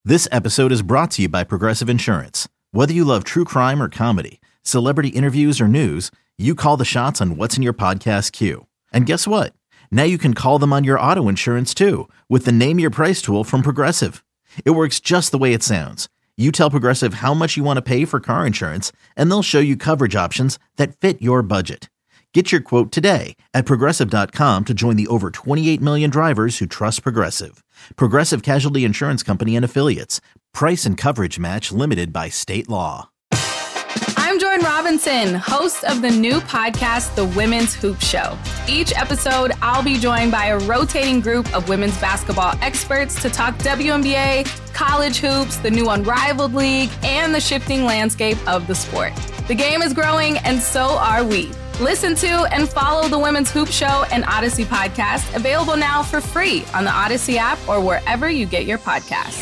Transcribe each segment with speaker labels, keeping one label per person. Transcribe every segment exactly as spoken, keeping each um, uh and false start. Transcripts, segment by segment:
Speaker 1: This episode is brought to you by Progressive Insurance. Whether you love true crime or comedy, celebrity interviews or news, you call the shots on what's in your podcast queue. And guess what? Now you can call them on your auto insurance too with the Name Your Price tool from Progressive. It works just the way it sounds. You tell Progressive how much you want to pay for car insurance, and they'll show you coverage options that fit your budget. Get your quote today at Progressive dot com to join the over twenty-eight million drivers who trust Progressive. Progressive Casualty Insurance Company and Affiliates. Price and coverage match limited by state law.
Speaker 2: I'm Jordan Robinson, host of the new podcast, The Women's Hoop Show. Each episode, I'll be joined by a rotating group of women's basketball experts to talk W N B A, college hoops, the new Unrivaled League, and the shifting landscape of the sport. The game is growing, and so are we. Listen to and follow the Women's Hoop Show and Odyssey podcast, available now for free on the Odyssey app or wherever you get your podcasts.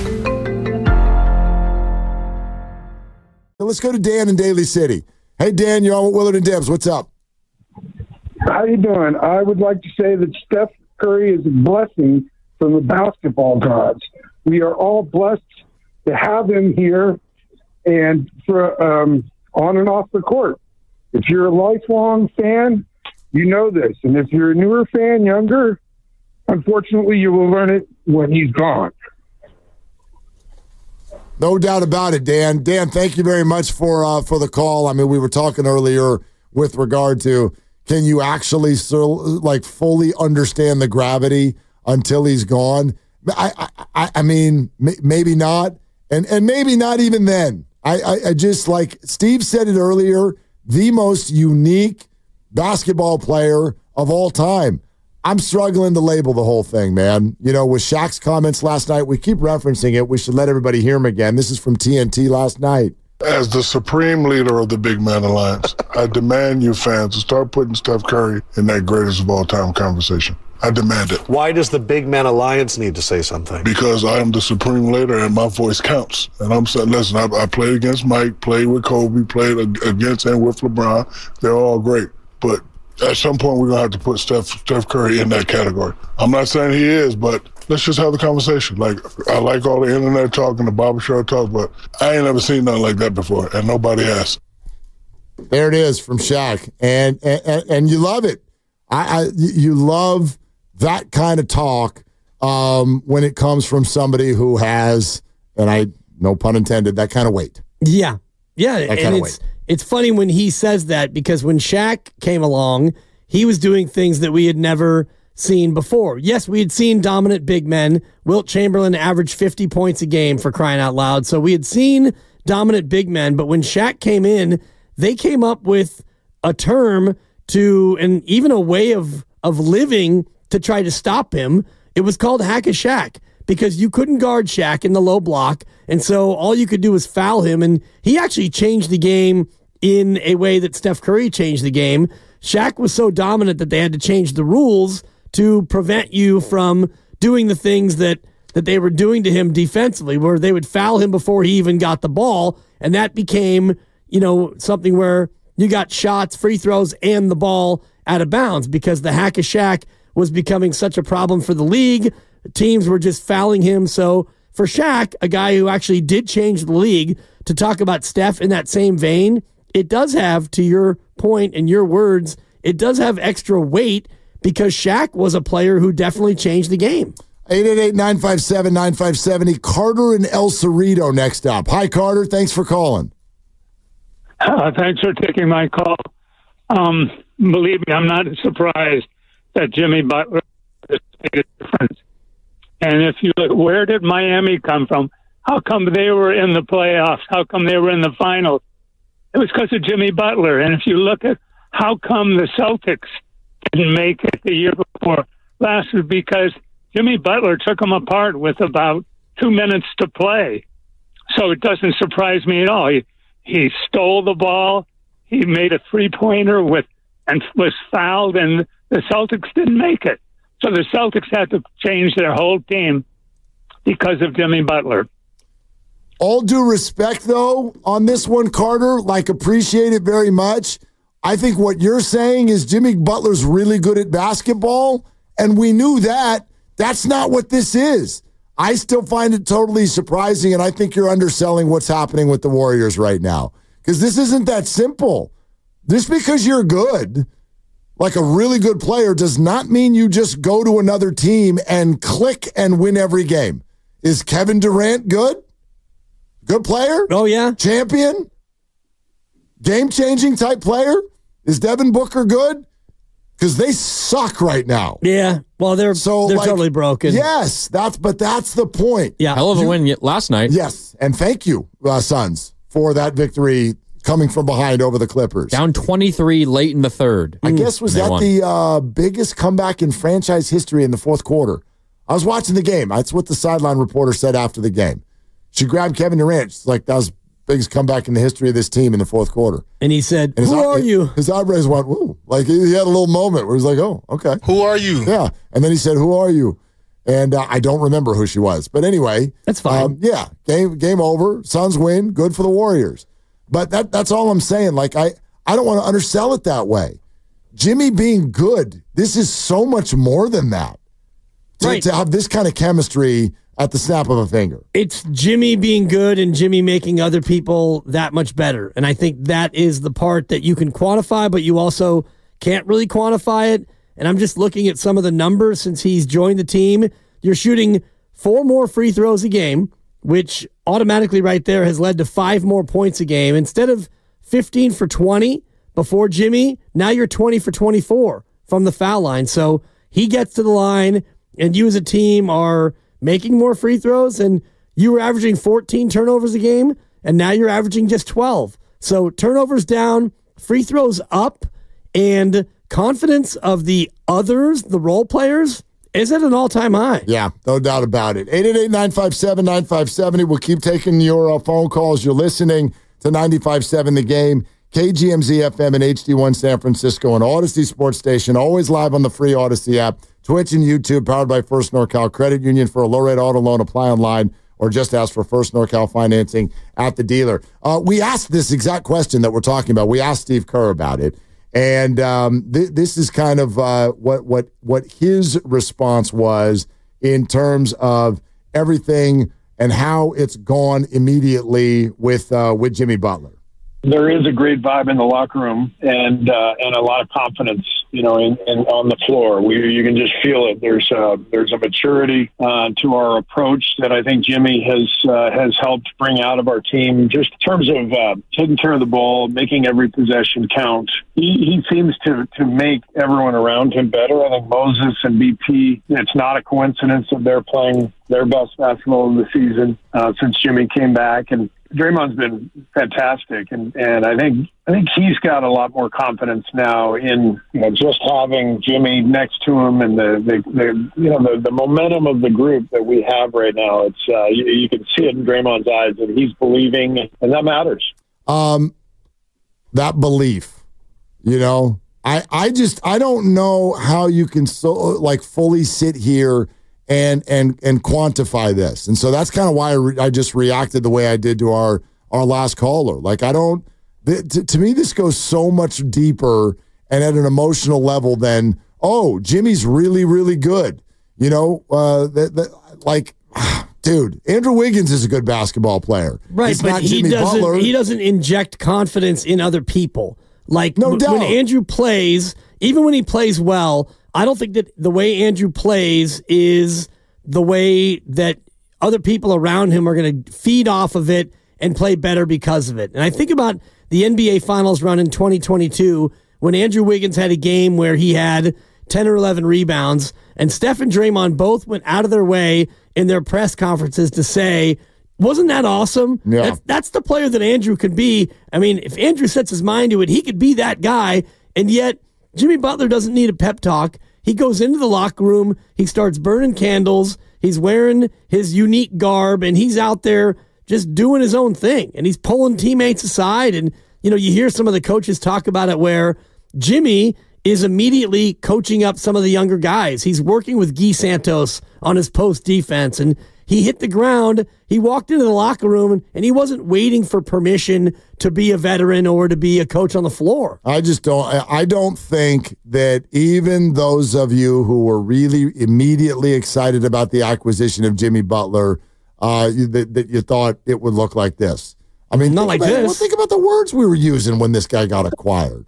Speaker 3: Let's go to Dan in Daly City. Hey, Dan, you're on with Willard and Debs. What's up?
Speaker 4: How you doing? I would like to say that Steph Curry is a blessing from the basketball gods. We are all blessed to have him here and for um, on and off the court. If you're a lifelong fan, you know this. And if you're a newer fan, younger, unfortunately, you will learn it when he's gone.
Speaker 3: No doubt about it, Dan. Dan, thank you very much for uh, for the call. I mean, we were talking earlier with regard to can you actually still, like fully understand the gravity until he's gone? I I, I mean, maybe not, and and maybe not even then. I, I, I just, like Steve said it earlier, the most unique basketball player of all time. I'm struggling to label the whole thing, man. You know, with Shaq's comments last night, we keep referencing it. We should let everybody hear him again. This is from T N T last night.
Speaker 5: As the supreme leader of the Big Man Alliance, I demand you fans to start putting Steph Curry in that greatest of all time conversation. I demand it.
Speaker 6: Why does the Big Man Alliance need to say something?
Speaker 5: Because I am the supreme leader and my voice counts. And I'm saying, listen, I, I played against Mike, played with Kobe, played against and with LeBron. They're all great. But at some point, we're going to have to put Steph, Steph Curry in that category. I'm not saying he is, but let's just have the conversation. Like, I like all the internet talk and the barbershop talk, but I ain't never seen nothing like that before, and nobody has.
Speaker 3: There it is from Shaq. And and, and you love it. I, I You love that kind of talk um, when it comes from somebody who has, and I, no pun intended, that kind of weight.
Speaker 7: Yeah. Yeah.
Speaker 3: That
Speaker 7: and
Speaker 3: kind of
Speaker 7: it's,
Speaker 3: weight.
Speaker 7: It's funny when he says that because when Shaq came along, he was doing things that we had never seen before. Yes, we had seen dominant big men. Wilt Chamberlain averaged fifty points a game, for crying out loud. So we had seen dominant big men, but when Shaq came in, they came up with a term to, and even a way of, of living to try to stop him. It was called Hack a Shaq because you couldn't guard Shaq in the low block. And so all you could do was foul him. And he actually changed the game in a way that Steph Curry changed the game. Shaq was so dominant that they had to change the rules to prevent you from doing the things that, that they were doing to him defensively, where they would foul him before he even got the ball. And that became, you know, something where you got shots, free throws, and the ball out of bounds because the Hack a Shaq was becoming such a problem for the league. Teams were just fouling him. So for Shaq, a guy who actually did change the league, to talk about Steph in that same vein, it does have, to your point and your words, it does have extra weight because Shaq was a player who definitely changed the game.
Speaker 3: eight eight eight, nine five seven, nine five seven zero. Carter and El Cerrito next up. Hi, Carter. Thanks for calling.
Speaker 8: Uh, thanks for taking my call. Um, believe me, I'm not surprised that Jimmy Butler has made a difference. And if you look, where did Miami come from? How come they were in the playoffs? How come they were in the finals? It was because of Jimmy Butler. And if you look at how come the Celtics didn't make it the year before last, was because Jimmy Butler took them apart with about two minutes to play. So it doesn't surprise me at all. He, he stole the ball. He made a three-pointer with and was fouled, and the Celtics didn't make it. So the Celtics had to change their whole team because of Jimmy Butler.
Speaker 3: All due respect, though, on this one, Carter, like, appreciate it very much. I think what you're saying is Jimmy Butler's really good at basketball, and we knew that. That's not what this is. I still find it totally surprising, and I think you're underselling what's happening with the Warriors right now. Because this isn't that simple. Just because you're good, like a really good player, does not mean you just go to another team and click and win every game. Is Kevin Durant good? Good player?
Speaker 7: Oh, yeah.
Speaker 3: Champion? Game-changing type player? Is Devin Booker good? Because they suck right now.
Speaker 7: Yeah, well, they're
Speaker 3: so
Speaker 7: they're
Speaker 3: like,
Speaker 7: totally broken.
Speaker 3: Yes, that's but that's the point.
Speaker 7: Yeah,
Speaker 9: hell of a
Speaker 3: you,
Speaker 9: win last night.
Speaker 3: Yes, and thank you, uh, Suns, for that victory coming from behind over the Clippers.
Speaker 9: Down twenty-three late in the third.
Speaker 3: I guess was that the uh, biggest comeback in franchise history in the fourth quarter. I was watching the game. That's what the sideline reporter said after the game. She grabbed Kevin Durant. She's like, that was the biggest comeback in the history of this team in the fourth quarter.
Speaker 7: And he said,
Speaker 3: and
Speaker 7: who
Speaker 3: eye,
Speaker 7: are you?
Speaker 3: His eyebrows went, woo. Like, he had a little moment where he's like, oh, okay.
Speaker 5: Who are you?
Speaker 3: Yeah. And then he said, who are you? And uh, I don't remember who she was. But anyway.
Speaker 7: That's fine.
Speaker 3: Um, yeah. Game game over. Suns win. Good for the Warriors. But that that's all I'm saying. Like, I, I don't want to undersell it that way. Jimmy being good, this is so much more than that. To,
Speaker 7: right.
Speaker 3: to have this kind of chemistry at the snap of a finger.
Speaker 7: It's Jimmy being good and Jimmy making other people that much better. And I think that is the part that you can quantify, but you also can't really quantify it. And I'm just looking at some of the numbers since he's joined the team. You're shooting four more free throws a game, which automatically right there has led to five more points a game. Instead of fifteen for twenty before Jimmy, now you're twenty for twenty-four from the foul line. So he gets to the line, and you as a team are making more free throws, and you were averaging fourteen turnovers a game, and now you're averaging just twelve. So turnovers down, free throws up, and confidence of the others, the role players, is at an all-time high.
Speaker 3: Yeah, no doubt about it. eight eight eight, nine five seven, nine five seven zero. We'll keep taking your uh, phone calls. You're listening to ninety-five point seven The Game, K G M Z F M and H D one San Francisco, and Odyssey Sports Station, always live on the free Odyssey app, Twitch and YouTube, powered by First NorCal Credit Union. For a low-rate auto loan, apply online or just ask for First NorCal financing at the dealer. Uh, we asked this exact question that we're talking about. We asked Steve Kerr about it. And um, th- this is kind of uh, what what what his response was in terms of everything and how it's gone immediately with uh, with Jimmy Butler.
Speaker 8: There is a great vibe in the locker room, and uh, and a lot of confidence, you know, in, in on the floor. We you can just feel it. There's a there's a maturity uh, to our approach that I think Jimmy has uh, has helped bring out of our team, just in terms of uh, taking care of the ball, making every possession count. He, he seems to to make everyone around him better. I think Moses and B P. It's not a coincidence that they're playing their best basketball of the season uh, since Jimmy came back, and Draymond's been fantastic, and, and I think I think he's got a lot more confidence now in, you know, just having Jimmy next to him, and the, the, the you know the, the momentum of the group that we have right now. It's uh, you, you can see it in Draymond's eyes that he's believing, and that matters.
Speaker 3: Um, that belief, you know, I I just I don't know how you can so like fully sit here and and and quantify this. And so that's kind of why I, re- I just reacted the way I did to our our last caller. Like, I don't th- to, to me this goes so much deeper and at an emotional level than, oh, Jimmy's really really good, you know, uh that, that, like dude, Andrew Wiggins is a good basketball player,
Speaker 7: right?
Speaker 3: It's
Speaker 7: but
Speaker 3: not
Speaker 7: he
Speaker 3: Jimmy
Speaker 7: doesn't
Speaker 3: Butler.
Speaker 7: he doesn't inject confidence in other people. Like,
Speaker 3: no
Speaker 7: w-
Speaker 3: doubt.
Speaker 7: when Andrew plays, even when he plays well, I don't think that the way Andrew plays is the way that other people around him are going to feed off of it and play better because of it. And I think about the N B A Finals run in twenty twenty-two when Andrew Wiggins had a game where he had ten or eleven rebounds, and Steph and Draymond both went out of their way in their press conferences to say, wasn't that awesome?
Speaker 3: Yeah.
Speaker 7: That's, that's the player that Andrew could be. I mean, if Andrew sets his mind to it, he could be that guy, and yet Jimmy Butler doesn't need a pep talk. He goes into the locker room, he starts burning candles, he's wearing his unique garb, and he's out there just doing his own thing. And he's pulling teammates aside. And, you know, you hear some of the coaches talk about it where Jimmy is immediately coaching up some of the younger guys. He's working with Guy Santos on his post defense, and he hit the ground, he walked into the locker room, and, and he wasn't waiting for permission to be a veteran or to be a coach on the floor.
Speaker 3: I just don't I don't think that even those of you who were really immediately excited about the acquisition of Jimmy Butler, uh, that, that you thought it would look like this. I mean,
Speaker 7: not like
Speaker 3: about,
Speaker 7: this.
Speaker 3: Well, think about the words we were using when this guy got acquired.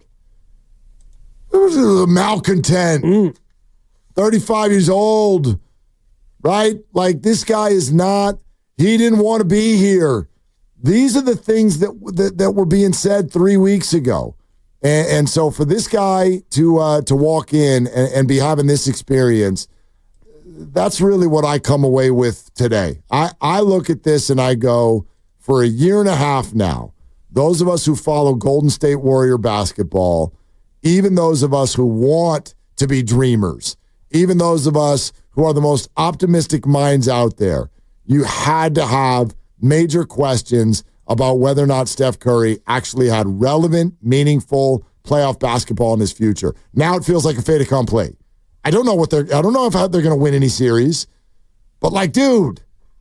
Speaker 3: It was a malcontent,
Speaker 7: mm.
Speaker 3: thirty-five years old, right? Like, this guy is not, he didn't want to be here. These are the things that that, that were being said three weeks ago. And, and so for this guy to uh, to walk in and, and be having this experience, that's really what I come away with today. I, I look at this and I go, for a year and a half now, those of us who follow Golden State Warrior basketball, even those of us who want to be dreamers, even those of us who are the most optimistic minds out there, you had to have major questions about whether or not Steph Curry actually had relevant, meaningful playoff basketball in his future. Now it feels like a fait accompli. I don't know what they're. I don't know if they're going to win any series, but like, dude,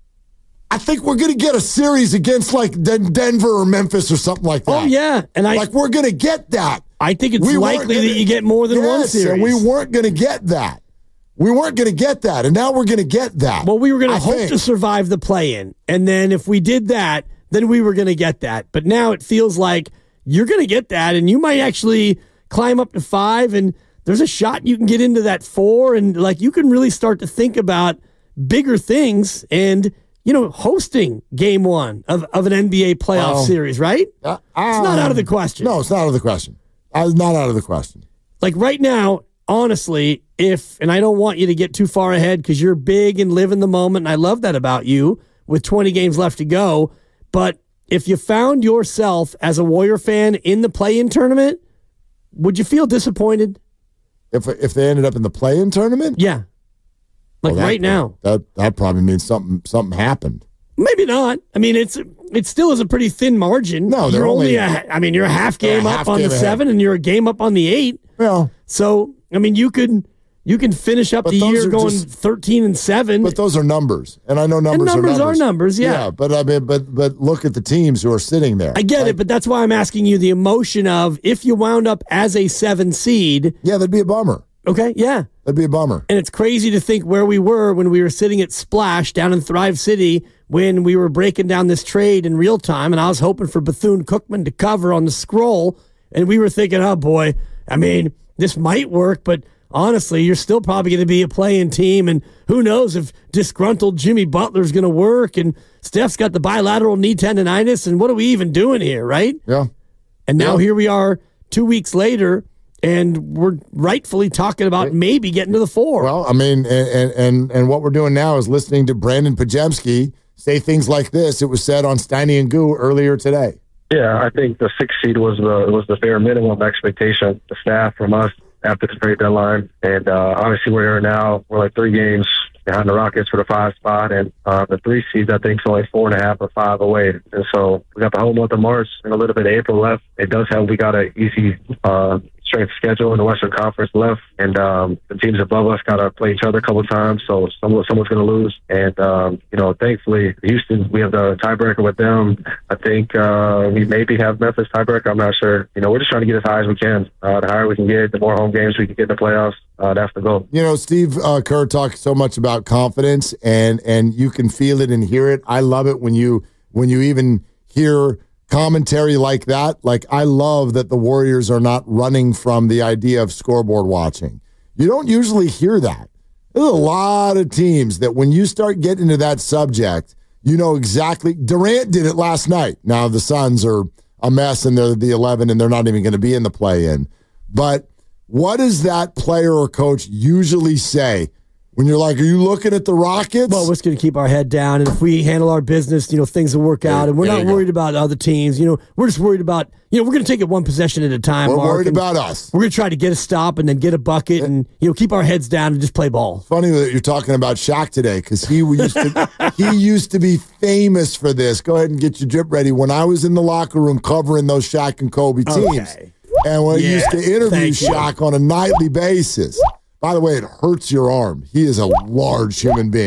Speaker 3: I think we're going to get a series against like Denver or Memphis or something like that.
Speaker 7: Oh yeah, and I
Speaker 3: like we're going to get that.
Speaker 7: I think it's
Speaker 3: We
Speaker 7: likely
Speaker 3: gonna,
Speaker 7: that you get more than
Speaker 3: yes,
Speaker 7: one series.
Speaker 3: And we weren't going to get that. We weren't going to get that, and now we're going to get that.
Speaker 7: Well, we were going to
Speaker 3: I
Speaker 7: hope
Speaker 3: think.
Speaker 7: to survive the play-in, and then if we did that, then we were going to get that. But now it feels like you're going to get that, and you might actually climb up to five, and there's a shot you can get into that four, and like you can really start to think about bigger things and, you know, hosting game one of, of an N B A playoff
Speaker 3: Well,
Speaker 7: series, right?
Speaker 3: Uh,
Speaker 7: it's not out of the question.
Speaker 3: No, it's not out of the question. Uh, It's not out of the question.
Speaker 7: Like right now, honestly, if, and I don't want you to get too far ahead because you're big and live in the moment, and I love that about you with twenty games left to go, but if you found yourself as a Warrior fan in the play-in tournament, would you feel disappointed?
Speaker 3: If if they ended up in the play-in tournament?
Speaker 7: Yeah. Like
Speaker 3: Well, that-
Speaker 7: right now.
Speaker 3: That that probably means something something happened.
Speaker 7: Maybe not. I mean, it's it still is a pretty thin margin.
Speaker 3: No, they're
Speaker 7: you're only,
Speaker 3: only-
Speaker 7: a, I mean, you're a half
Speaker 3: They're a
Speaker 7: game up
Speaker 3: half
Speaker 7: on
Speaker 3: game
Speaker 7: the
Speaker 3: ahead.
Speaker 7: seven, and you're a game up on the eight.
Speaker 3: Well,
Speaker 7: So, I mean, you could you can finish up
Speaker 3: But
Speaker 7: the
Speaker 3: those
Speaker 7: year
Speaker 3: are
Speaker 7: going
Speaker 3: just-
Speaker 7: thirteen and seven.
Speaker 3: but those are numbers, and I know numbers,
Speaker 7: numbers
Speaker 3: are
Speaker 7: are
Speaker 3: numbers.
Speaker 7: numbers, yeah.
Speaker 3: but I mean, but but look at the teams who are sitting there.
Speaker 7: I get
Speaker 3: Like,
Speaker 7: it, but that's why I'm asking you the emotion of if you wound up as a seven seed.
Speaker 3: yeah, that'd be a bummer.
Speaker 7: Okay, yeah.
Speaker 3: That'd be a bummer.
Speaker 7: And it's crazy to think where we were when we were sitting at Splash down in Thrive City when we were breaking down this trade in real time, and I was hoping for Bethune-Cookman to cover on the scroll, and we were thinking, oh boy, I mean, this might work, but honestly, you're still probably going to be a play-in team, and who knows if disgruntled Jimmy Butler's going to work, and Steph's got the bilateral knee tendonitis, and what are we even doing here, right?
Speaker 3: Yeah.
Speaker 7: And now
Speaker 3: Yeah.
Speaker 7: here we are two weeks later, and we're rightfully talking about maybe getting to the four.
Speaker 3: Well, I mean, and and and what we're doing now is listening to Brandon Pajemski say things like this. It was said on Steiny and Goo earlier today.
Speaker 10: Yeah, I think the sixth seed was the was the bare minimum expectation. The staff from us after the trade deadline, and uh, obviously we're here now. We're like three games behind the Rockets for the five spot, and uh, the three seed I think is only four and a half or five away. And so we got the whole month of March and a little bit of April left. It does have we got an easy uh, strength schedule in the Western Conference left, and um, the teams above us got to play each other a couple of times, so someone, someone's going to lose. And um, you know, thankfully, Houston, we have the tiebreaker with them. I think uh, we maybe have Memphis tiebreaker. I'm not sure. You know, we're just trying to get as high as we can. Uh, the higher we can get, the more home games we can get in the playoffs. Uh, that's the goal.
Speaker 3: You know, Steve uh, Kerr talks so much about confidence, and and you can feel it and hear it. I love it when you when you even hear commentary like that. Like, I love that the Warriors are not running from the idea of scoreboard watching. You don't usually hear that. There's a lot of teams that when you start getting into that subject, you know exactly. Durant did it last night. Now the Suns are a mess, and they're the eleven, and they're not even going to be in the play-in. But what does that player or coach usually say when you're like, are you looking at the Rockets?
Speaker 7: Well, we're just going to keep our head down, and if we handle our business, you know, things will work out, and we're
Speaker 3: there
Speaker 7: not
Speaker 3: you go.
Speaker 7: worried about other teams. You know, we're just worried about, you know, we're going to take it one possession at a time.
Speaker 3: We're
Speaker 7: Mark,
Speaker 3: worried
Speaker 7: and
Speaker 3: about us.
Speaker 7: We're going to try to get a stop and then get a bucket, and you know, keep our heads down and just play ball.
Speaker 3: Funny that you're talking about Shaq today, because he used to he used to be famous for this. Go ahead and get your drip ready. When I was in the locker room covering those Shaq and Kobe teams,
Speaker 7: Okay.
Speaker 3: and when I
Speaker 7: Yeah,
Speaker 3: used to interview
Speaker 7: thank you.
Speaker 3: Shaq on a nightly basis. By the way, it hurts your arm. He is a large human being.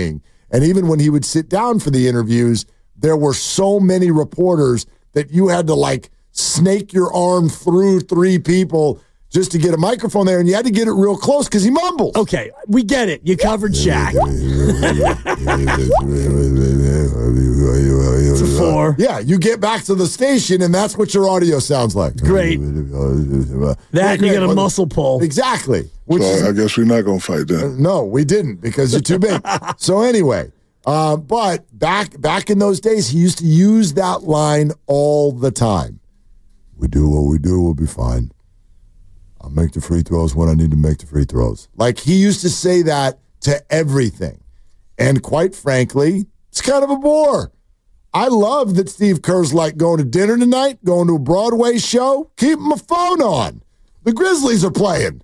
Speaker 3: And even when he would sit down for the interviews, there were so many reporters that you had to like snake your arm through three people just to get a microphone there, and you had to get it real close because he mumbles.
Speaker 7: Okay, we get it. You covered Shaq. It's a four.
Speaker 3: Yeah, you get back to the station, and that's what your audio sounds like.
Speaker 7: Great. That,
Speaker 3: Yeah,
Speaker 7: you got a
Speaker 3: great.
Speaker 7: muscle pull.
Speaker 3: Exactly. Which
Speaker 5: So
Speaker 3: is,
Speaker 5: I guess we're not going to fight then.
Speaker 3: no, we didn't because you're too big. So anyway, uh, but back back in those days, he used to use that line all the time. We do what we do, we'll be fine. I'll make the free throws when I need to make the free throws. Like, he used to say that to everything. And quite frankly, it's kind of a bore. I love that Steve Kerr's like going to dinner tonight, going to a Broadway show, keep my phone on. The Grizzlies are playing.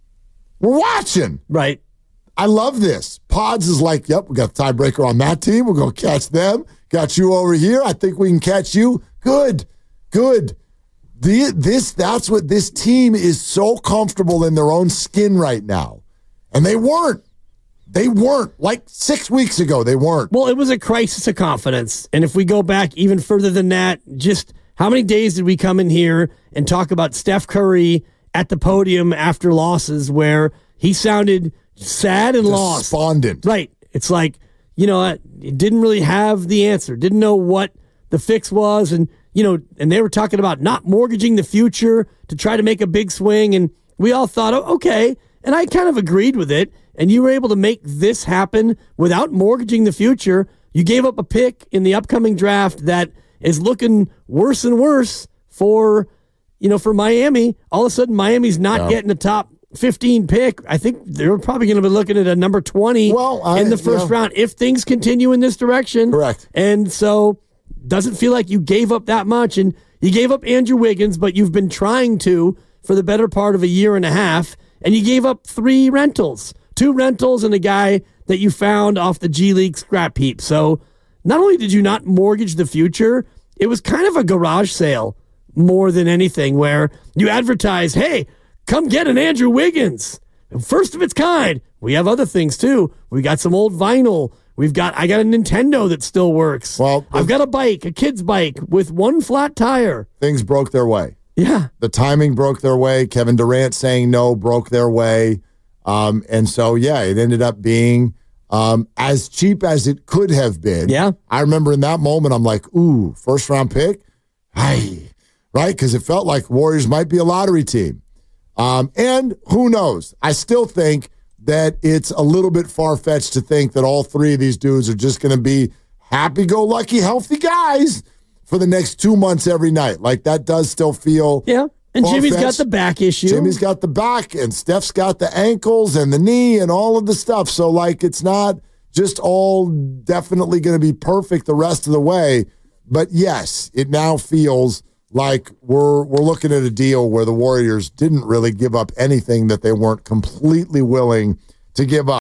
Speaker 3: We're watching.
Speaker 7: Right.
Speaker 3: I love this. Pods is like, yep, we got the tiebreaker on that team. We're going to catch them. Got you over here. I think we can catch you. Good. Good. The, this, that's what this team is so comfortable in their own skin right now. And they weren't. They weren't. Like six weeks ago, they weren't.
Speaker 7: Well, it was a crisis of confidence. And if we go back even further than that, just how many days did we come in here and talk about Steph Curry at the podium after losses where he sounded sad and lost?
Speaker 3: Despondent.
Speaker 7: Right. It's like, you know, it didn't really have the answer, didn't know what the fix was. And, you know, and they were talking about not mortgaging the future to try to make a big swing. And we all thought, oh, okay. And I kind of agreed with it. And you were able to make this happen without mortgaging the future. You gave up a pick in the upcoming draft that is looking worse and worse for, you know, for Miami. All of a sudden, Miami's not
Speaker 3: Yeah.
Speaker 7: getting a top fifteen pick. I think they're probably going to be looking at a number twenty
Speaker 3: Well, I-
Speaker 7: in the first
Speaker 3: yeah.
Speaker 7: round if things continue in this direction.
Speaker 3: Correct.
Speaker 7: And so doesn't feel like you gave up that much. And you gave up Andrew Wiggins, but you've been trying to for the better part of a year and a half. And you gave up three rentals. Two rentals and a guy that you found off the G League scrap heap. So not only did you not mortgage the future, it was kind of a garage sale more than anything where you advertised, hey, come get an Andrew Wiggins. First of its kind. We have other things too. We got some old vinyl. We've got, I got a Nintendo that still works.
Speaker 3: Well,
Speaker 7: I've got a bike, a kid's bike with one flat tire.
Speaker 3: Things broke their way.
Speaker 7: Yeah.
Speaker 3: The timing broke their way. Kevin Durant saying no broke their way. Um, and so, yeah, it ended up being um, as cheap as it could have been.
Speaker 7: Yeah.
Speaker 3: I remember in that moment, I'm like, ooh, first round pick? Hey, right? Because it felt like Warriors might be a lottery team. Um, and who knows? I still think that it's a little bit far-fetched to think that all three of these dudes are just going to be happy-go-lucky, healthy guys for the next two months every night. Like, that does still feel
Speaker 7: Yeah. And Jimmy's got
Speaker 3: far-fetched.
Speaker 7: the back issue.
Speaker 3: Jimmy's got the back, and Steph's got the ankles and the knee and all of the stuff. So, like, it's not just all definitely going to be perfect the rest of the way. But, yes, it now feels like we're we're looking at a deal where the Warriors didn't really give up anything that they weren't completely willing to give up.